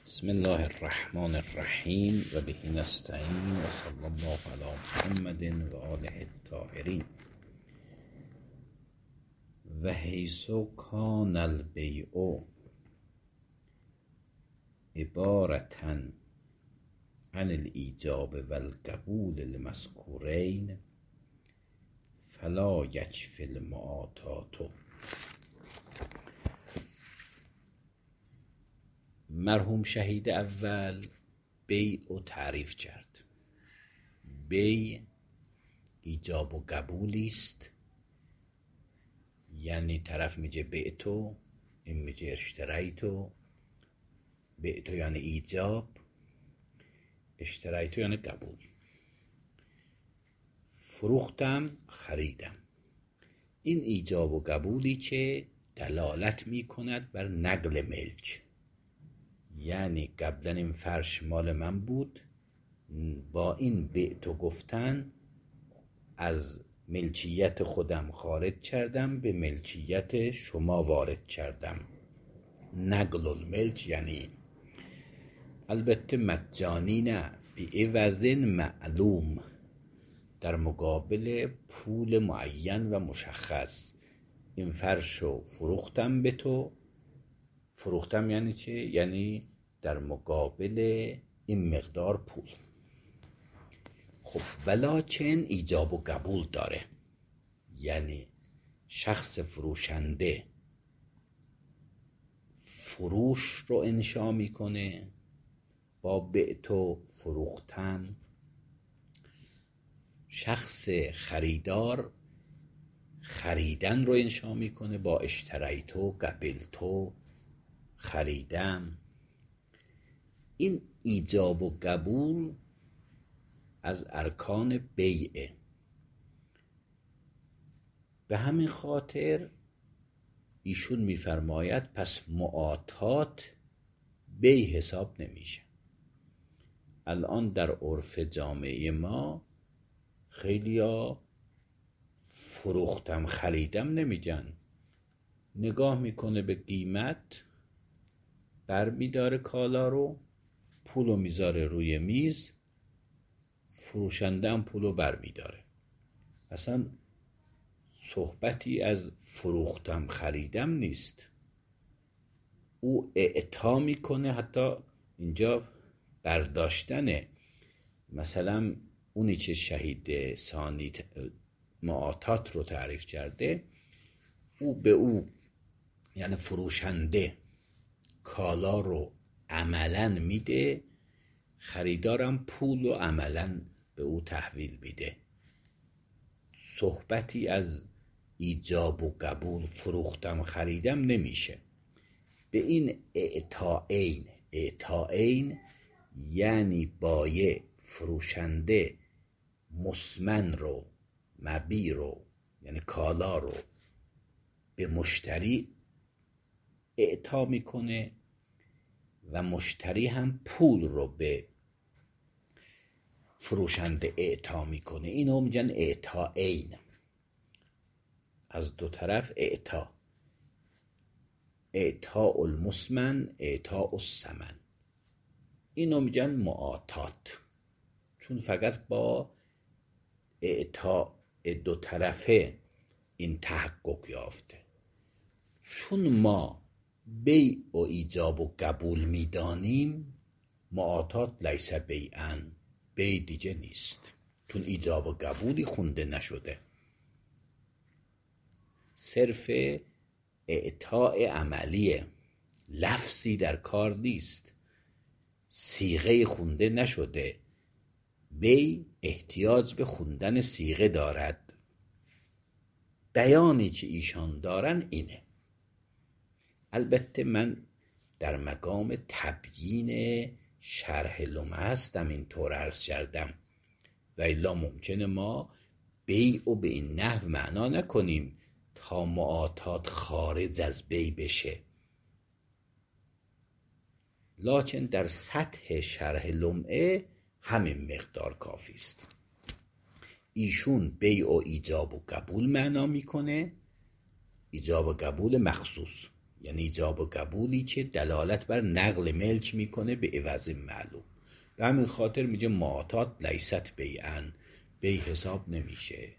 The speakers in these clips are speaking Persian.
بسم الله الرحمن الرحیم و به نستعین و صلی الله علی محمد و آله الطاهرین. و حیث کان البیع عبارة عن الایجاب و القبول المذکورین فلا یکفی المعاطات. مرحوم شهید اول بیع و تعریف کرد. بیع ایجاب و قبولی است، یعنی طرف میگه بعتو، این میگه اشتریتو. بعتو یعنی ایجاب، اشتریتو یعنی قبول. فروختم، خریدم. این ایجاب و قبولی که دلالت میکند بر نقل ملک، یعنی قبلا این فرش مال من بود، با این بعتو گفتن از ملکیت خودم خارج کردم، به ملکیت شما وارد کردم. نقل الملک یعنی البته مجانی نه، بعوض معلوم، در مقابل پول معین و مشخص. این فرشو فروختم به تو. فروختم یعنی چه؟ یعنی در مقابل این مقدار پول. خب ولکن ایجاب و قبول داره، یعنی شخص فروشنده فروش رو انشا میکنه با بعتو فروختن، شخص خریدار خریدن رو انشا میکنه با اشتریتو، قبلتو، خریدم. این ایجاب و قبول از ارکان بیعه. به همین خاطر ایشون میفرماید پس معاطات بیع حساب نمیشه. الان در عرف جامعه ما خیلیا فروختم خریدم نمیگن، نگاه میکنه به قیمت، بر میداره کالا رو، پولو میذاره روی میز، فروشنده هم پولو بر میداره. اصلا صحبتی از فروختم خریدم نیست. او اعطا میکنه، حتی اینجا برداشتنه. مثلا اونی که شهید ثانی معاطات رو تعریف کرده، او به او یعنی فروشنده کالا رو عملاً میده، خریدارم پول رو عملاً به او تحویل میده. صحبتی از ایجاب و قبول فروختم خریدم نمیشه. به این اعطاین یعنی بایع فروشنده مسمن رو، مبیع رو، یعنی کالا رو به مشتری اعطا میکنه و مشتری هم پول رو به فروشنده اعطا میکنه. اینو میگن اعطاین، از دو طرف اعطا. اعطاء المسمن، اعطاء الثمن. اینو میگن معاطات، چون فقط با اعطاء دو طرفه این تحقق یافته. چون ما بیع و ایجاب و قبول میدانیم، معاطات لیس بیعا، بیع دیگه نیست، چون ایجاب و قبولی خونده نشده، صرف اعطاء عملیه، لفظی در کار نیست، صیغه خونده نشده. بیع احتیاج به خوندن صیغه دارد. بیانی که ایشان دارن اینه. البته من در مقام تبیین شرح لمعه هستم، اینطور عرض کردم، و الا ممکنه ما بیع و به این نحو معنا نکنیم تا معاطات خارج از بیع بشه. لکن در سطح شرح لمعه همین مقدار کافی است. ایشون بیع و ایجاب و قبول معنا میکنه، ایجاب و قبول مخصوص، یعنی ایجاب و قبولی که دلالت بر نقل ملک میکنه به عوض معلوم. به همین خاطر میگه معاطات لیست بیعا، بی حساب نمیشه.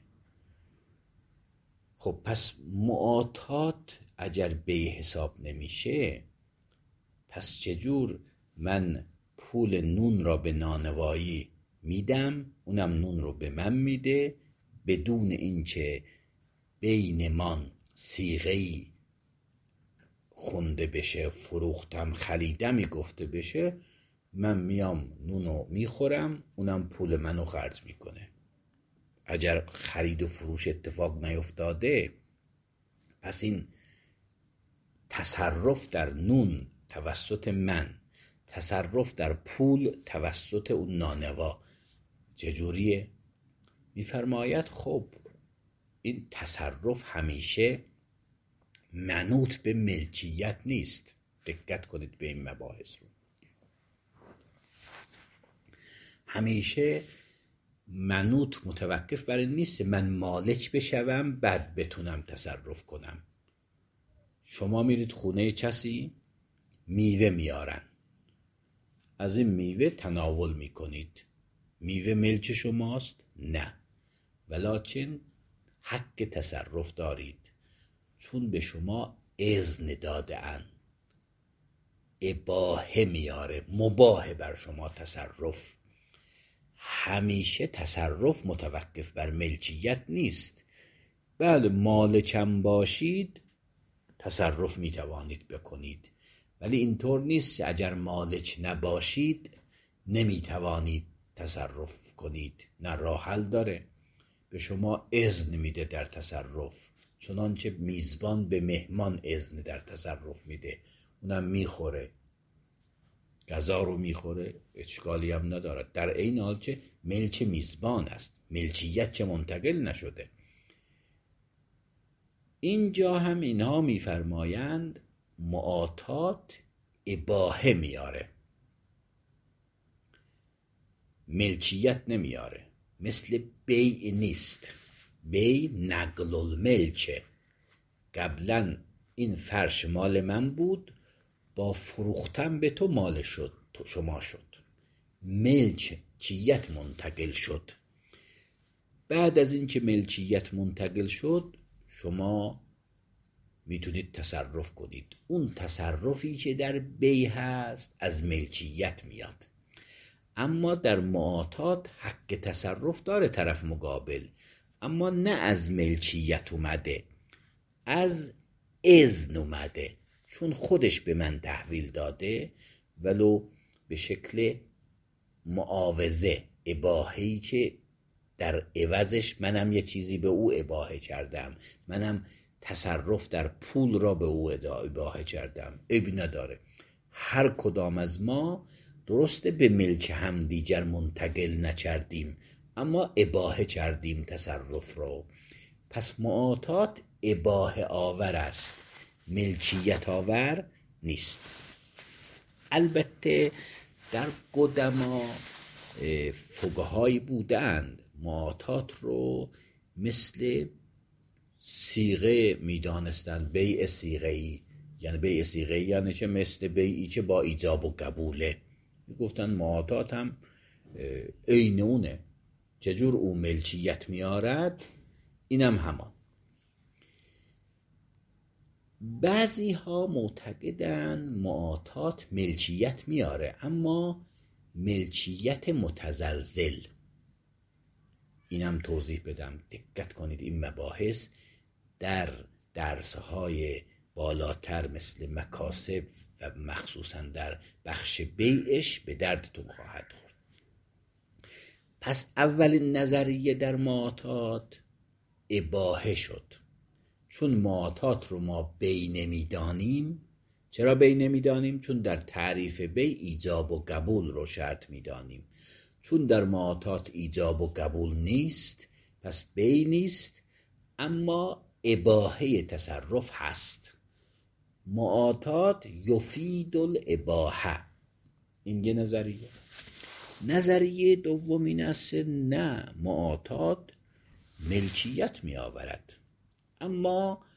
خب پس معاطات اگر بی حساب نمیشه، پس چجور من پول نون را به نانوایی میدم، اونم نون رو به من میده، بدون اینکه بینمان صیغه‌ای خونده بشه، فروختم خریدمی گفته بشه، من میام نونو میخورم، اونم پول منو خرج میکنه. اگر خرید و فروش اتفاق نیفتاده، پس این تصرف در نون توسط من، تصرف در پول توسط اون نانوا چجوریه؟ میفرماید خب این تصرف همیشه منوط به ملکیت نیست. دقت کنید به این مباحث رو. همیشه منوط متوقف بر این نیست من مالک بشوم بعد بتونم تصرف کنم. شما میرید خونه کسی، میوه میارن، از این میوه تناول میکنید، میوه ملک شماست؟ نه، ولکن حق تصرف دارید، چون به شما اذن داده ان. اباحه میاره، مباح بر شما تصرف. همیشه تصرف متوقف بر ملکیت نیست. بله مالکم باشید تصرف میتوانید بکنید، ولی اینطور نیست اگر مالک نباشید نمیتوانید تصرف کنید. نه، راه حل داره، به شما اذن میده در تصرف، چنانچه میزبان به مهمان اذن در تصرف میده، اونم میخوره، غذا رو میخوره، اشکالی هم نداره، در این حال که ملک میزبان است، ملکیت چه منتقل نشده. اینجا هم اینها میفرمایند معاطات اباحه میاره، ملکیت نمیاره. مثل بیع نیست. بیع نقل الملکه. قبلا این فرش مال من بود، با فروختن به تو مال شد، تو شما شد، ملکیت منتقل شد. بعد از این که ملکیت منتقل شد، شما میتونید تصرف کنید. اون تصرفی که در بیع هست از ملکیت میاد. اما در معاطات حق تصرف داره طرف مقابل، اما نه از ملکیت اومده، از اذن اومده، چون خودش به من تحویل داده، ولو به شکل معاوضه، اباحه‌ای که در عوضش منم یه چیزی به او اباحه کردم، منم تصرف در پول را به او اباحه کردم. عیبی نداره. هر کدام از ما درسته به ملک هم دیگر منتقل نکردیم، اما اباحه کردیم تصرف رو. پس معاطات اباحه آور است، ملکیت آور نیست. البته در قدما فقهایی بودند معاطات رو مثل صیغه میدانستند، بیع صیغه‌ای. یعنی بیع صیغه‌ای یعنی چه؟ مثل بیعی که با ایجاب و قبوله. گفتن معاطات هم عین اونه، چجور او ملکیت میارد اینم همان. بعضی ها معتقدن معاطات ملکیت میاره، اما ملکیت متزلزل. اینم توضیح بدم، دقت کنید این مباحث در درسهای بالاتر مثل مکاسب و مخصوصا در بخش بیعش به دردتون خواهد خورد. پس اولین نظریه در معاطات اباحه شد، چون معاطات رو ما بیع نمیدانیم. چرا بیع نمیدانیم؟ چون در تعریف بیع ایجاب و قبول رو شرط میدانیم. چون در معاطات ایجاب و قبول نیست، پس بیع نیست، اما اباحه تصرف هست. معاطات یفید الاباحه. این یه نظریه. نظریه دوم این است نه، معاطات ملکیت می آورد، اما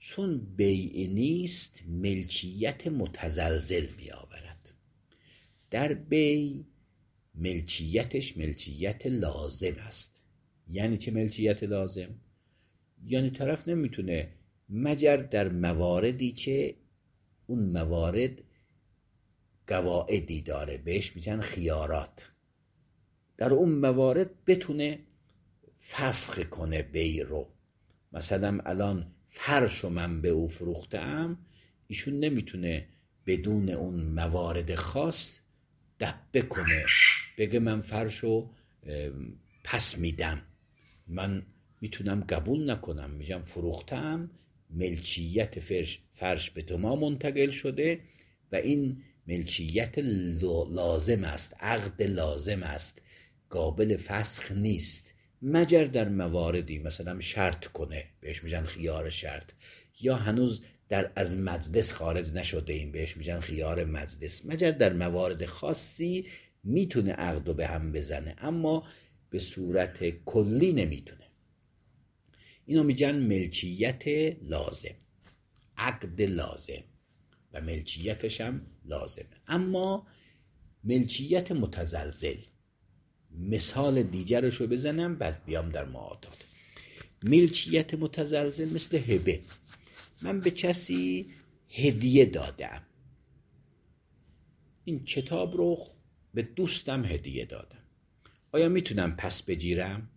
چون بیع نیست ملکیت متزلزل می آورد. در بیع ملکیتش ملکیت لازم است. یعنی چه ملکیت لازم؟ یعنی طرف نمیتونه مگر در مواردی که اون موارد قواعدی داره، بهش میگن خیارات، در اون موارد بتونه فسخ کنه بیع رو. مثلا الان فرش رو من به او فروختم، ایشون نمیتونه بدون اون موارد خاص دبه کنه بگه من فرش رو پس میدم. من میتونم قبول نکنم، میگم فروختم، ملکیت فرش به تو ما منتقل شده و این ملکیت لازم است، عقد لازم است، قابل فسخ نیست مگر در مواردی مثلا شرط کنه، بهش میگن خیار شرط، یا هنوز از مجلس خارج نشده ایم، بهش میگن خیار مجلس. مگر در موارد خاصی میتونه عقدو به هم بزنه، اما به صورت کلی نمیتونه. اینو میگن ملکیت لازم، عقد لازم و ملکیتش هم لازمه. اما ملکیت متزلزل، مثال دیگرش رو بزنم بعد بیام در معاطات. ملکیت متزلزل مثل هبه. من به کسی هدیه دادم، این کتاب رو به دوستم هدیه دادم، آیا میتونم پس بگیرم؟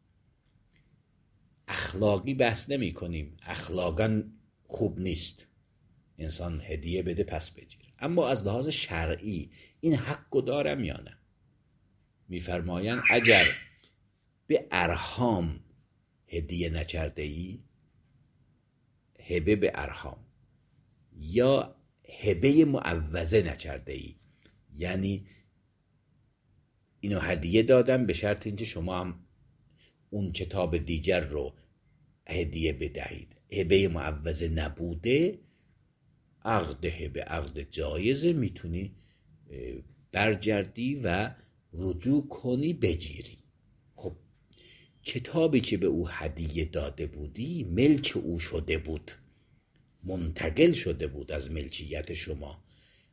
اخلاقی بحث نمی کنیم، اخلاقا خوب نیست انسان هدیه بده پس بگیره، اما از لحاظ شرعی این حقو دارم یا نه؟ میفرمایند اگر به ارحام هدیه نکرده ای، هبه به ارحام، یا هبه معوضه نکرده ای، یعنی اینو هدیه دادم به شرط اینکه شما هم اون کتاب دیگر رو هدیه بدهید، هبه معوضه نبوده، عقد هبه عقد جایزه، میتونی برگردی و رجوع کنی بگیری. خب کتابی که به او هدیه داده بودی ملک او شده بود، منتقل شده بود از ملکیت شما،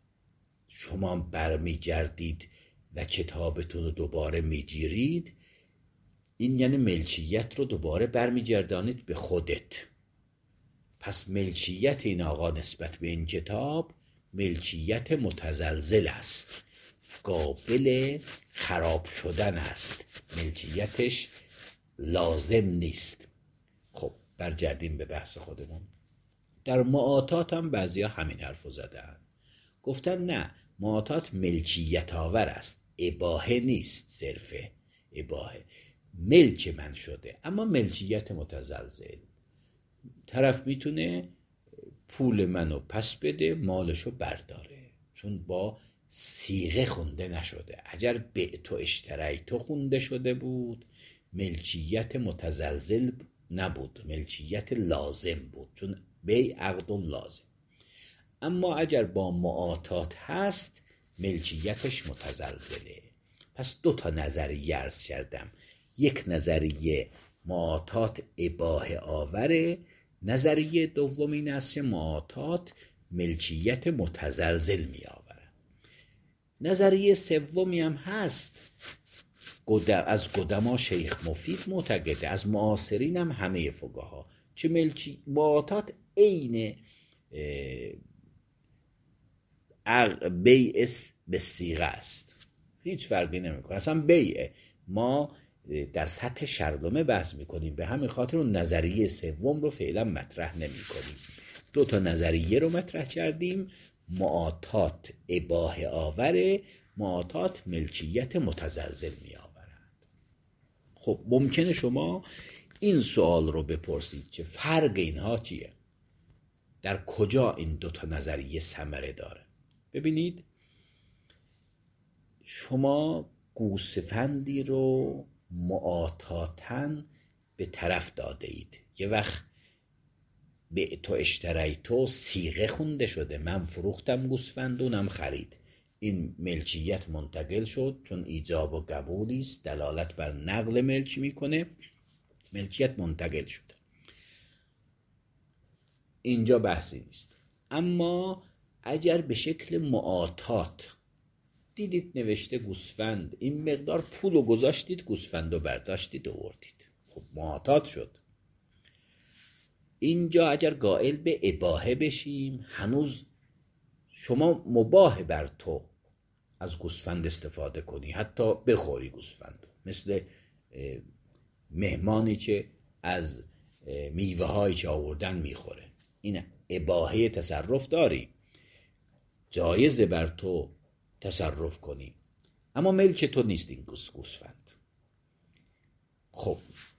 شما برمیگردید و کتابتون رو دوباره میگیرید، این یعنی ملکیت رو دوباره برمیگردانید به خودت. پس ملکیت این آقا نسبت به این کتاب ملکیت متزلزل است، قابل خراب شدن است، ملکیتش لازم نیست. خب برگردیم به بحث خودمون. در معاطات هم بعضیا همین حرفو زدن، گفتن نه، معاطات ملکیت آور است، اباحه نیست، صرفه اباحه، ملک من شده اما ملکیت متزلزل. طرف میتونه پول منو پس بده، مالشو برداره، چون با صیغه خونده نشده. اگر بعت و اشتریت خونده شده بود ملکیت متزلزل نبود، ملکیت لازم بود، چون بیع عقد لازم. اما اگر با معاطات هست ملکیتش متزلزله. پس دو تا نظریه عرض کردم، یک نظریه معاطات اباحه آوره، نظریه دوم این است که معاطات ملکیت متزلزل می آورد. نظریه سومی هم هست، از قدما شیخ مفید معتقده، از معاصرین هم همه فقها، که معاطات عین بیع به صیغه است، هیچ فرقی نمیکنه، اصلا بیع ما در سطح شرلمه بحث میکنیم، به همین خاطر اون نظریه سوم رو فعلا مطرح نمیکنیم. دو تا نظریه رو مطرح کردیم، معاطات اباحه آوره، معاطات ملکیت متزلزل می آورند. خب ممکنه شما این سوال رو بپرسید که فرق اینها چیه؟ در کجا این دو تا نظریه ثمره داره؟ ببینید، شما گوسفندی رو معاطاتن به طرف داده اید، یه وقت بعت و اشتریت صیغه خونده شده، من فروختم گوسفند اونم خرید، این ملکیت منتقل شد، چون ایجاب و قبولی است، دلالت بر نقل ملک میکنه، ملکیت منتقل شده. اینجا بحثی نیست. اما اگر به شکل معاطات دیدید نوشته گوسفند، این مقدار پول رو گذاشتید، گوسفند رو برداشتید و آوردید، خب معاطات شد. اینجا اگر قائل به اباحه بشیم، هنوز شما مباح بر تو از گوسفند استفاده کنی، حتی بخوری گوسفند، مثل مهمانی که از میوه هایی که آوردن میخوره. این اباحه تصرف داری، جایزه بر تو تصرف کنی، اما ملک تو نیست این گوسفند. خب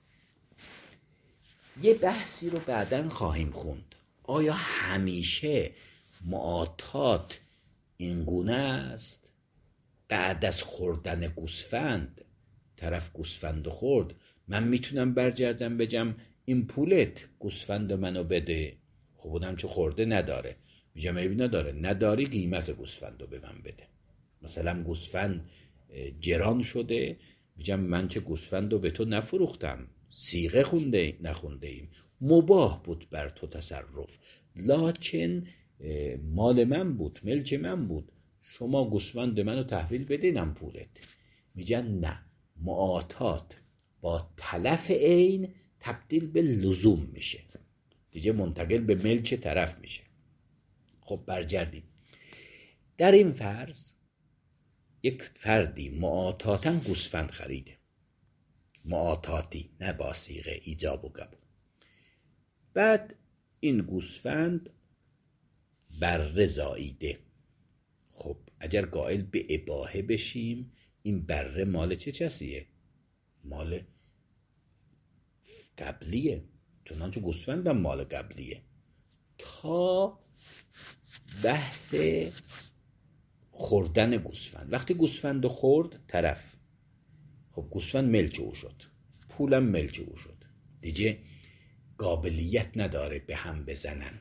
یه بحثی رو بعداً خواهیم خوند. آیا همیشه معاطات این گونه است؟ بعد از خوردن گوسفند، طرف گوسفند خورد، من میتونم برگردم بگم این پولت، گوسفند منو بده؟ خب اونم چه خورده نداره، میگم ایبی نداره، نداری قیمت گوسفند رو به من بده. مثلا گوسفند گران شده، میگم من چه گوسفند رو به تو نفروختم، صیغه خونده نخونده ایم، مباح بود بر تو تصرف، لکن مال من بود، ملک من بود، شما گوسفند منو تحویل بدینم پولت. میگن نه، معاطات با تلف عین تبدیل به لزوم میشه، دیگه منتقل به ملک طرف میشه. خب برگردیم. در این فرض یک فردی معاطاتا گوسفند خریده، معاطاتی، نه با صیغه ایجاب و قبول. بعد این گوسفند بره زاییده. خب اگر قائل به اباحه بشیم، این بره مال چه کسیه؟ مال قبلیه، چنانچه گوسفندم مال قبلیه. تا بحث خوردن گوسفند، وقتی گوسفند خورد طرف، خب گوسفند ملک او شد، پولم ملک او شد، دیگه قابلیت نداره به هم بزنن،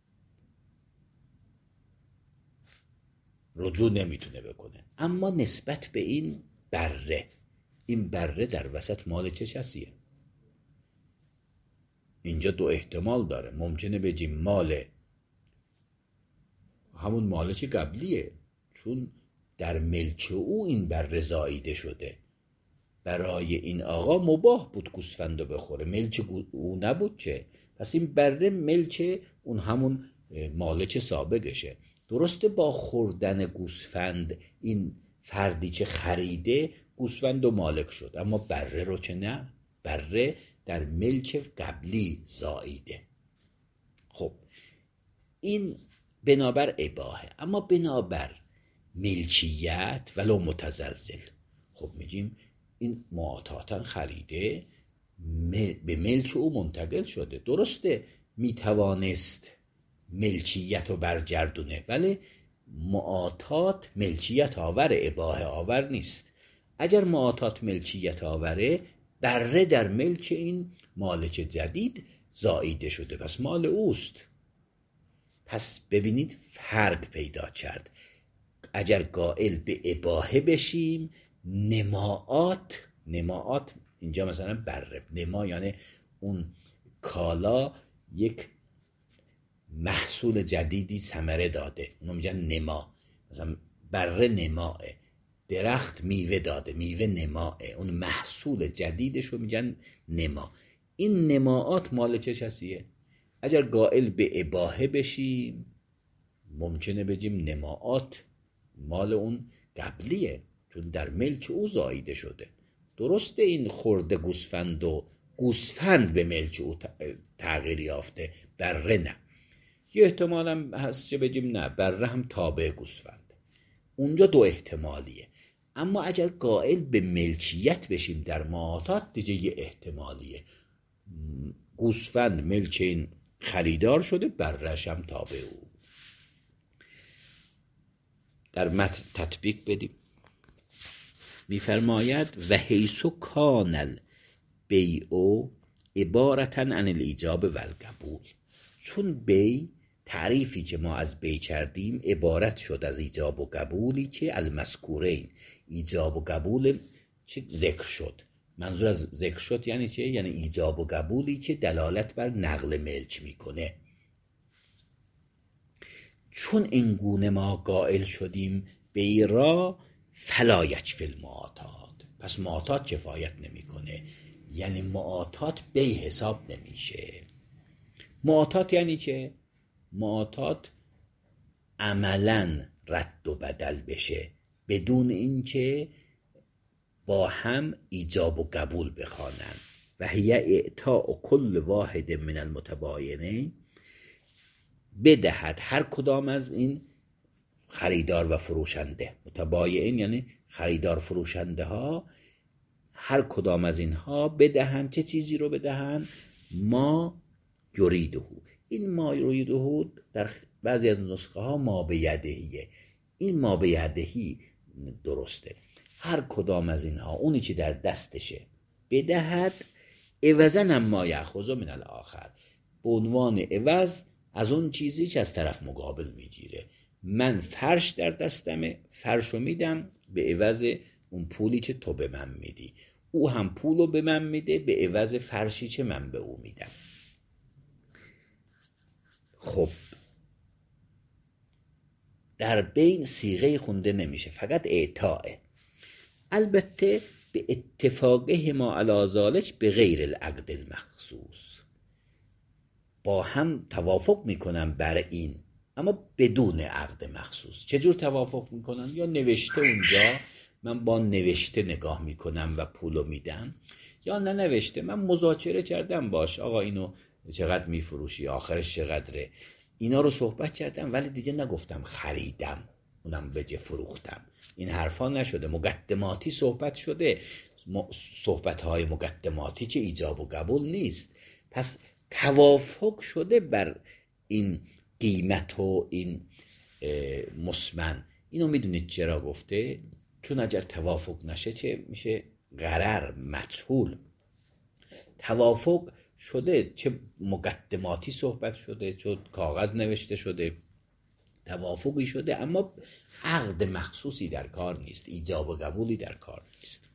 رجوع نمیتونه بکنه. اما نسبت به این بره، این بره در وسط مال چه کسیه؟ اینجا دو احتمال داره. ممکنه بگیم مال همون مالک قبلیه، چون در ملک او این بره زاییده شده، برای این آقا مباح بود گوسفندو بخوره، ملک او نبود چه، پس این بره ملک اون همون مالک سابقشه. درسته با خوردن گوسفند این فردی که خریده گوسفند و مالک شد، اما بره رو چه نه، بره در ملک قبلی زاییده. خب این بنابر اباحه. اما بنابر ملکیت ولو متزلزل، خب میگیم این معاطاتا خریده، به ملک او منتقل شده. درسته میتوانست ملکیت رو برگردونه، ولی معاطات ملکیت آور، اباحه آور نیست. اگر معاطات ملکیت آوره، بره در ملک این مالک جدید زاییده شده، پس مال اوست. پس ببینید فرق پیدا کرد. اگر قائل به اباحه بشیم، نماعات اینجا مثلا بره، نما یعنی اون کالا یک محصول جدیدی ثمره داده، اونو میگن نما. مثلا بره نماه، درخت میوه داده، میوه نماه، اون محصول جدیدش رو میگن نما. این نماعات مال چه کسیه؟ اگر قائل به اباحه بشیم، ممکنه بگیم نماعات مال اون قبلیه، چون در ملک او زاییده شده. درسته این خورده گوسفند و گوسفند به ملک او تغییر یافته، بره نه. یه احتمال هم هست که بگیم نه، بره هم تابع گوسفند. اونجا دو احتمالیه. اما اگر قائل به ملکیت بشیم در معاطات، دیگه یه احتمالیه، گوسفند ملک این خریدار شده، برهش هم تابع او. در متن تطبیق بدیم. میفرماید و حیث کان البیع عبارة عن الایجاب و القبول، چون بیع، تعریفی که ما از بیع کردیم، عبارت شد از ایجاب و قبولی که المذکورین، ایجاب و قبول که ذکر شد. منظور از ذکر شد یعنی چه؟ یعنی ایجاب و قبولی که دلالت بر نقل ملک میکنه. چون اینگونه ما قائل شدیم به ایرا فلا یکفی المعاطات، پس معاطات کفایت نمیکنه، یعنی معاطات به حساب نمیشه. معاطات یعنی چه؟ معاطات عملاً رد و بدل بشه بدون اینکه با هم ایجاب و قبول بخوانند. و هی اعطاء کل واحد من المتباینین، بدهد هر کدام از این خریدار و فروشنده، متباین یعنی خریدار فروشنده ها، هر کدام از اینها بدهند چه چیزی رو بدهند؟ ما یریده. این ما یریده در بعضی از نسخه ها ما به یدهیه. این ما به یدهی درسته. هر کدام از اینها اونی که در دستشه بدهد، عوضاً ما یأخذ من الاخر، به عنوان عوض از اون چیزی که از طرف مقابل میگیره. من فرش در دستمه، فرشو میدم به عوض اون پولی که تو به من میدی، او هم پولو به من میده به عوض فرشی که من به او میدم. خب در بین صیغه خونده نمیشه، فقط اعطائه. البته به اتفاقه ما علی ذلک به غیر العقد المخصوص، با هم توافق میکنن بر این، اما بدون عقد مخصوص. چجور توافق میکنن؟ یا نوشته اونجا من با نوشته نگاه میکنم و پولو میدم، یا نه نوشته من مذاکره کردم باش، آقا اینو چقدر میفروشی، آخرش چقدره، اینا رو صحبت کردم، ولی دیگه نگفتم خریدم اونم بجه فروختم. این حرفا نشده، مقدماتی صحبت شده. صحبت‌های مقدماتی چه ایجاب و قبول نیست. پس توافق شده بر این قیمت و این مسمن. اینو میدونید چرا گفته؟ چون اگر توافق نشه چه میشه؟ غرر، مجهول. توافق شده، چه مقدماتی صحبت شده، چه کاغذ نوشته شده، توافقی شده، اما عقد مخصوصی در کار نیست، ایجاب و قبولی در کار نیست.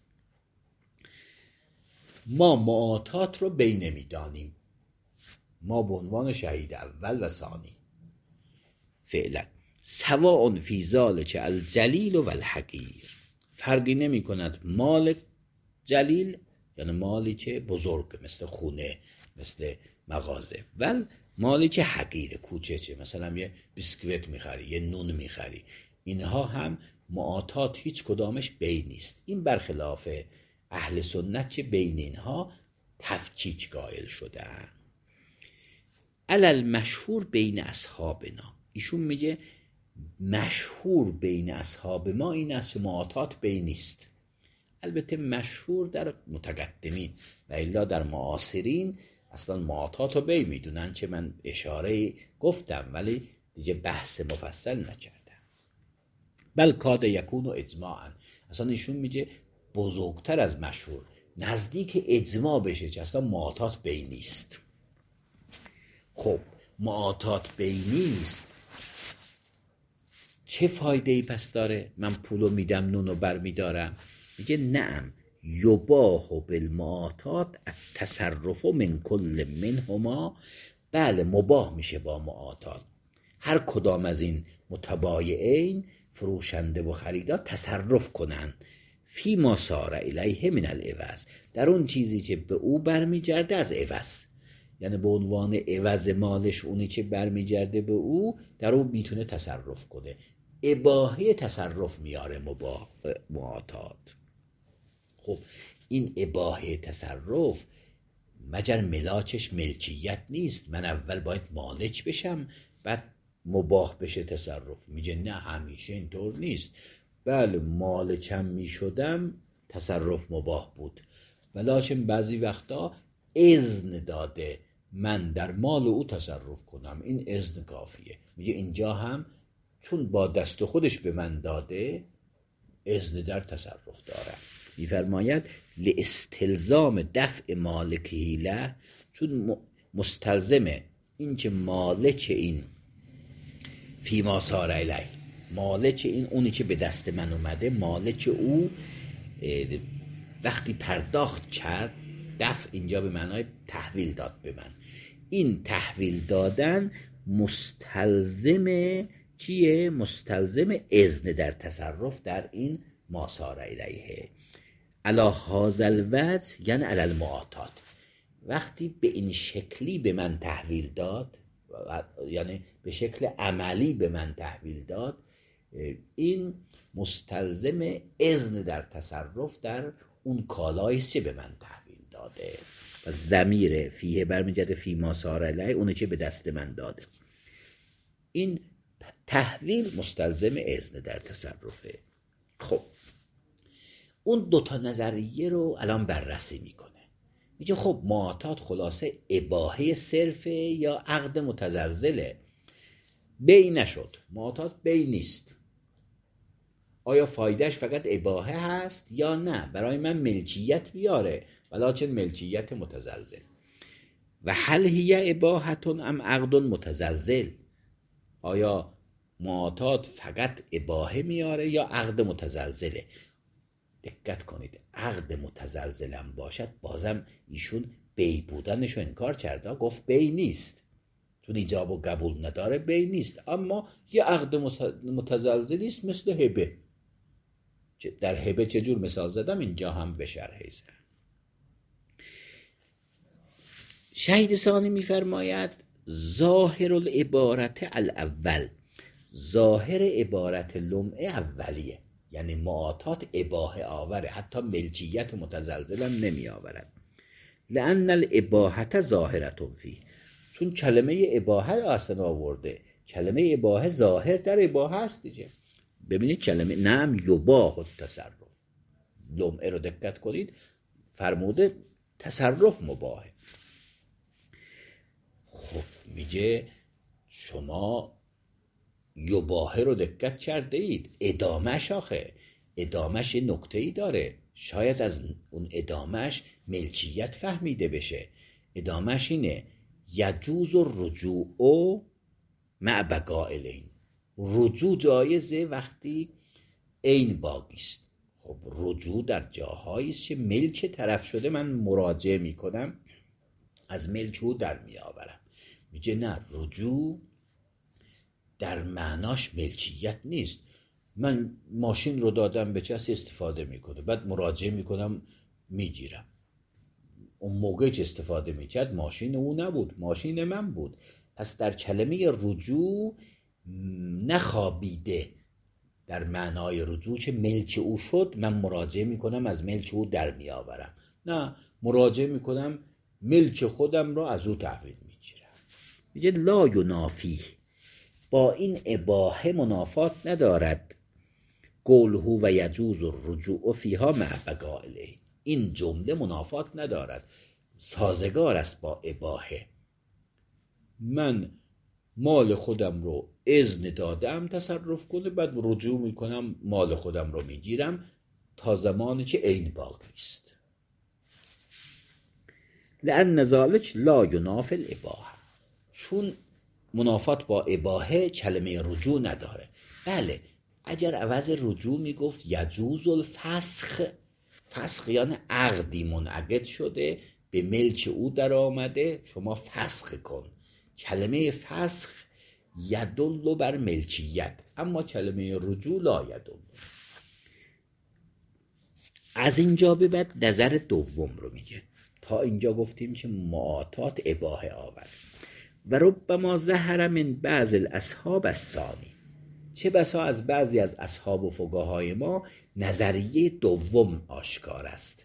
ما معاطات رو بین میدانیم، ما به عنوان شهید اول و ثانی فعلا سواء فی ذلک الجلیل و الحقیر، فرقی نمی کند مال جلیل یعنی مالی که بزرگ مثل خونه، مثل مغازه، ول مالی که حقیر، کوچه، مثلا یه بیسکویت میخری، یه نون میخری، اینها هم معاطات هیچ کدامش بین نیست. این برخلاف اهل سنت که بین اینها تفکیک قائل شدن. علل مشهور بین اصحابنا، ایشون میگه مشهور بین اصحاب ما این است معاطات بین نیست. البته مشهور در متقدمین و الا در معاصرین اصلا معاطات رو بین میدونن که من اشاره گفتم ولی دیگه بحث مفصل نکردم. بل کاد یکون و اجماعا، اصلا ایشون میگه بزرگتر از مشهور، نزدیک اجماع بشه که اصلا معاطات بین نیست. خب معاطات بین نیست، چه فایده ای پس داره؟ من پولو میدم نونو بر میدارم. میگه نعم یباح بالمعاطات التصرف من کل منهما، بله مباح میشه با معاطات هر کدام از این متبایعین، فروشنده و خریدار، تصرف کنن فی ما سار الیه من العوض، در اون چیزی که به او برمیگرده از عوض، یعنی به عنوان عوض مالش اونی که برمیگرده به او، در اون میتونه تصرف کنه. اباحه تصرف میاره معاطات. خب این اباحه تصرف مگر ملاکش ملکیت نیست؟ من اول باید مالک بشم بعد مباح بشه تصرف. میگه نه همیشه اینطور نیست. بله مالکم میشدم تصرف مباح بود، ولیکن بعضی وقتا اذن داده من در مال او تصرف کنم، این اذن کافیه. میگه اینجا هم چون با دست خودش به من داده اذن در تصرف دارم. میفرماید لاستلزام دفع مالکه له، چون مستلزمه این که مالک این فیما سار الیه، مالک این اونی که به دست من اومده، مالک او وقتی پرداخت کرد، دفع اینجا به معنای تحویل داد به من، این تحویل دادن مستلزمه چیه؟ مستلزم اذن در تصرف در این ما صار الیه. علی هذا الوجه یعنی علی المعاطات. وقتی به این شکلی به من تحویل داد، یعنی به شکل عملی به من تحویل داد، این مستلزم اذن در تصرف در اون کالایی که به من تحویل داده. و ضمیر فیه برمیگرده فی ما صار الیه، اونه که به دست من داده. این تحویل مستلزم اذن در تصرفه. خب اون دوتا نظریه رو الان بررسی میکنه. میگه خب معاطات خلاصه اباحه صرفه یا عقد متزلزله؟ بی نشد، معاطات بی نیست. آیا فایدهش فقط اباحه هست یا نه؟ برای من ملکیت بیاره ولکن ملکیت متزلزل. و هل هی اباحتون ام عقد متزلزل؟ آیا معاطات فقط اباحه میاره یا عقد متزلزله؟ دقت کنید، عقد متزلزلم باشد بازم ایشون بی بودنش رو انکار کرده، گفت بی نیست، چون ایجاب و قبول نداره بی نیست. اما یه عقد متزلزلی است مثل هبه. در هبه چجور مثال زدم اینجا هم به شرحی زدم. شهید ثانی میفرماید ظاهر العبارت الاول، ظاهر عبارت لمعه اولیه، یعنی معاطات اباحه آوره، حتی ملکیت متزلزل هم نمی آورد. لأن الاباحه ظاهرة فیه، چون کلمه اباحه اصلا آورده، کلمه اباحه ظاهر در اباحه هست دیگه. ببینید کلمه نعم یباح التصرف، لمعه رو دقت کنید فرموده تصرف مباحه. خب میگه شما یباحه رو دقت کرده اید، ادامهش آخه ادامهش یه نکته ای داره، شاید از اون ادامهش ملکیت فهمیده بشه. ادامهش اینه یجوز الرجوع مع بقاء العین، رجوع جایزه وقتی عین باقی است. خب رجوع در جاهایی است که ملک طرف شده، من مراجعه میکنم از ملک او در میآورم. میگه نه، رجوع در معناش ملکیت نیست. من ماشین رو دادم به کسی استفاده میکنه، بعد مراجعه میکنم میگیرم. اون موقع که استفاده میکرد ماشین او نبود، ماشین من بود. پس در کلمه رجوع نخوابیده در معنای رجوع که ملک او شد من مراجعه میکنم از ملک او در میآورم. نه، مراجعه میکنم ملک خودم رو از او تحویل میگیرم. میگه لا ینافی، با این اباحه منافات ندارد. قوله و یجوز الرجوع فیها مع بقاء العین، این جمله منافات ندارد، سازگار است با اباحه. من مال خودم رو اذن دادم تصرف کنه، بعد رجوع میکنم مال خودم رو میگیرم تا زمانی که عین باقی است. لأن ذلک لا ینافی الاباحه، چون منافات با اباحه کلمه رجوع نداره. بله، اگر عوض رجوع میگفت یجوز الفسخ، فسخ یعنی عقدی منعقد شده به ملک او در آمده، شما فسخ کن. کلمه فسخ یدل بر ملکیت، اما کلمه رجوع لا یدل. از اینجا به بعد نظر دوم رو میگه. تا اینجا گفتیم که معاطات اباحه آورد. و ربما ظهر من بعض الاصحاب الثانی، چه بسا از بعضی از اصحاب و فقهای ما نظریه دوم آشکار است.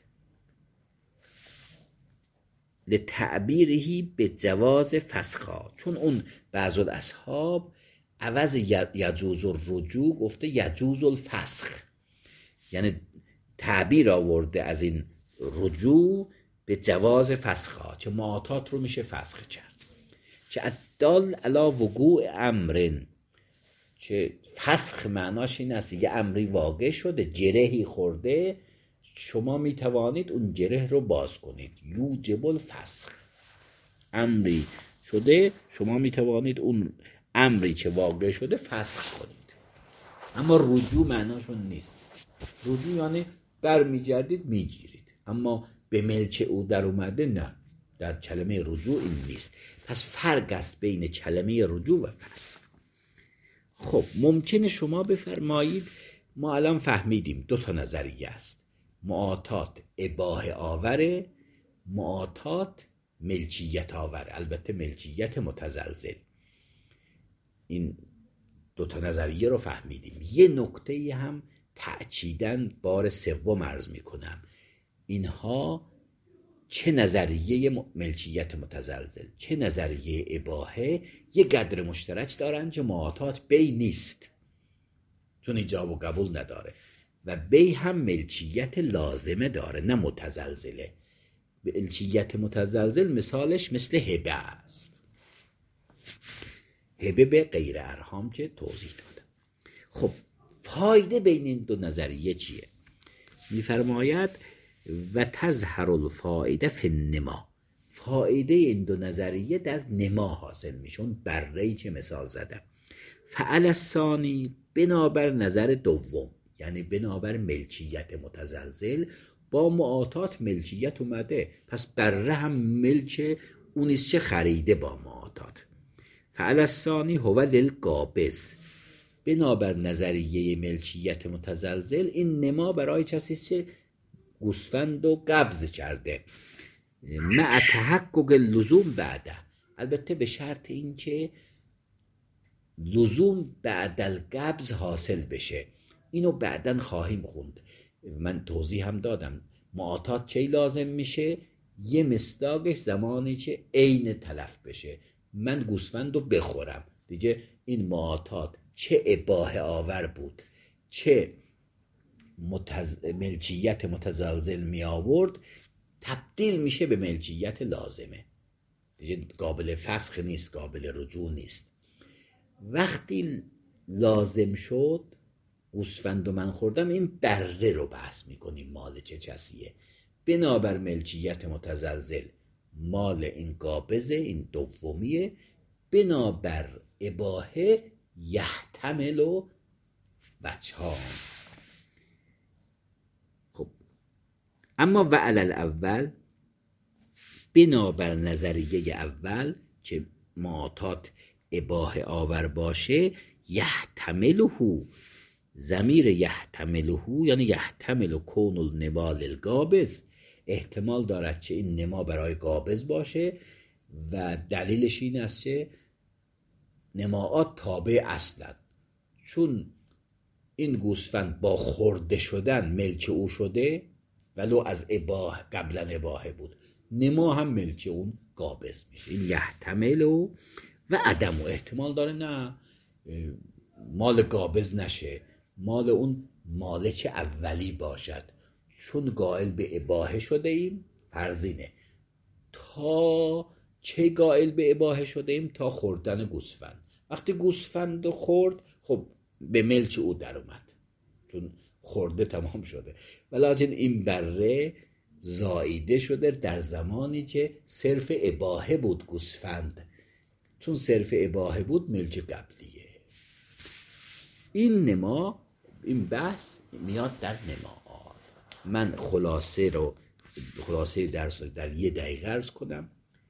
لتعبیرهی به جواز فسخا، چون اون بعض الاصحاب عوض یجوز الرجوع گفته یجوز الفسخ، یعنی تعبیر آورده از این رجوع به جواز فسخا، چه معاطات رو میشه فسخ کرد. که ادال علی وقوع امرن، که فسخ معناش این است یه امری واقع شده، جرهی خورده، شما میتوانید اون جره رو باز کنید. یوجب الفسخ، امری شده شما میتوانید اون امری که واقع شده فسخ کنید. اما رجوع معناشون نیست. رجوع یعنی برمیگردید میگیرید، اما به ملک او در اومده نه، در کلمه رجوع این نیست. پس فرق است بین کلمه رجوع و فسخ. خب ممکنه شما بفرمایید ما الان فهمیدیم 2 نظریه است، معاطات اباحه آوره، معاطات ملکیت آور، البته ملکیت متزلزل. این 2 نظریه رو فهمیدیم. یه نکته هم تأکیداً بار 3 عرض میکنم، اینها چه نظریه ملکیت متزلزل چه نظریه اباحه یه قدر مشترک دارن که معاطات بی نیست، چون ایجاب و قبول نداره، و بی هم ملکیت لازمه داره نه متزلزله. ملکیت متزلزل مثالش مثل هبه است، هبه به غیر ارحام که توضیح دادم. خب فایده بین این 2 نظریه چیه؟ میفرماید و تظهر الفائده فی النما، فایده این 2 نظریه در نما حاصل میشون، بره‌ای که مثال زدم. فعل الثانی، بنابر نظر دوم، یعنی بنابر ملکیت متزلزل، با معاطات ملکیت اومده، پس بره هم ملک اونیست چه خریده با معاطات. فعل الثانی هو للقابض، بنابر نظریه ملکیت متزلزل این نما برای کسی که گوسفند و قبض کرده، مع تحقق لزوم بعده، البته به شرط این که لزوم بعد القبض حاصل بشه. اینو بعدن خواهیم خوند، من توضیح هم دادم. معاطات چه لازم میشه؟ یه مصداقش زمانی که عین تلف بشه، من گوسفند رو بخورم دیگه، این معاطات چه اباحه آور بود چه ملکیت متزلزل می آورد، تبدیل میشه به ملکیت لازمه دیگه، قابل فسخ نیست، قابل رجوع نیست. وقتی لازم شد گوسفند و من خوردم، این بره رو بحث میکنیم مال چه کسیه، بنابر ملکیت متزلزل مال این قابضه، این دومیه، بنابر اباحه یحتمل و وجهان. خب اما و علی الاول، بنابر نظریه اول که معاطات اباحه آور باشه، یحتمله، ضمیر یحتمله یعنی یحتمل کون النما للقابض، احتمال دارد که این نما برای قابض باشه، و دلیلش این است که نماعات تابع اصلن، چون این گوسفند با خورده شدن ملک او شده، ولو از اباحه قبلا اباحه بود، نما هم ملک اون قابض میشه. این یحتمل و عدم و احتمال داره نه مال قابض نشه، مال اون مالک اولی باشد، چون قائل به اباحه شده ایم، فرضینه تا چه قائل به اباحه شده ایم؟ تا خوردن گوسفند. وقتی گوسفند خورد، خب به ملک او در اومد، چون خورده تمام شده، ولیکن این بره زایده شده در زمانی که صرف اباحه بود گوسفند، چون صرف اباحه بود ملک قبلیه. این نما، این بحث میاد در نماعات. من خلاصه درس رو در 1 دقیقه عرض کنم.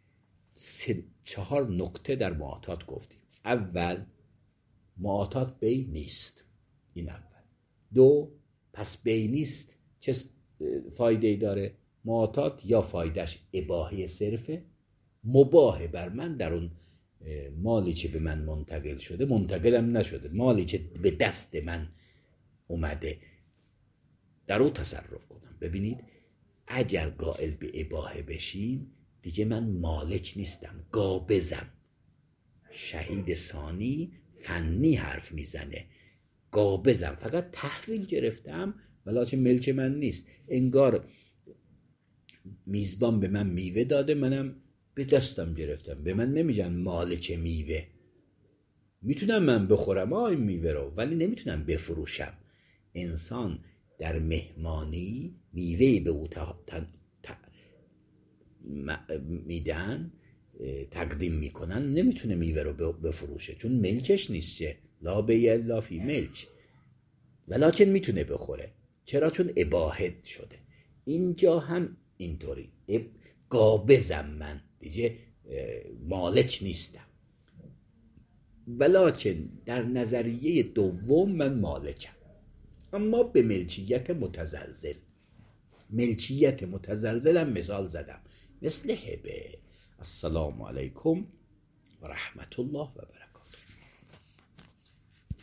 4 نکته در معاطات گفتیم. اول، معاطات بی نیست، این اول. 2، پس بی نیست چه فایده داره؟ معاطات یا فایدهش اباحه صرفه، مباحه بر من در اون مالی که به من منتقل شده، منتقلم نشده، مالی که به دست من اومده در اون تصرف کنم. ببینید اگر قائل به اباحه بشیم دیگه من مالک نیستم، قابضم. شهید ثانی فنی حرف میزنه، قابضم، فقط تحویل گرفتم ولیکن ملک من نیست. انگار میزبان به من میوه داده، منم به دستم گرفتم، به من نمیگن مالک میوه. میتونم من بخورم این میوه رو، ولی نمیتونم بفروشم. انسان در مهمانی میوهی به او میدن، تقدیم میکنن، نمیتونه میوه رو بفروشه چون ملکش نیست، لا بیع الا فی ملک، ولیکن میتونه بخوره. چرا؟ چون اباحه شده. اینجا هم اینطوری، قابضم، من دیگه مالک نیستم. ولکن در نظریه دوم من مالکم، اما به ملکیت متزلزلم مثال زدم، مثل هبه. السلام علیکم و رحمت الله و برکاته.